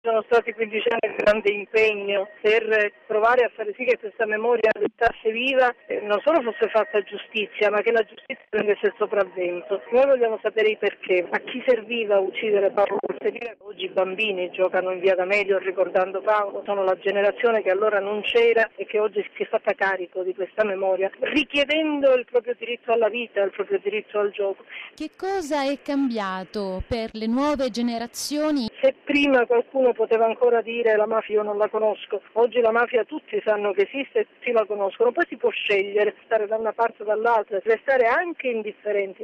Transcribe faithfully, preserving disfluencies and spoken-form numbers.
sono stati quindici anni di grande impegno per provare a fare sì che questa memoria restasse viva, e non solo fosse fatta giustizia, ma che la giustizia prendesse il sopravvento. Noi vogliamo sapere i perché, a chi serviva uccidere Paolo Borsellino. Oggi i bambini giocano in via D'Amelio ricordando Paolo, sono la generazione che allora non c'era e che oggi si è fatta carico di questa memoria, richiedendo il proprio diritto alla vita, il proprio diritto al gioco. Che cosa è cambiato per le nuove generazioni? Se prima qualcuno poteva ancora dire la mafia io non la conosco, oggi la mafia tutti sanno che esiste e tutti la conoscono, poi si può scegliere, stare da una parte o dall'altra, restare anche indifferenti.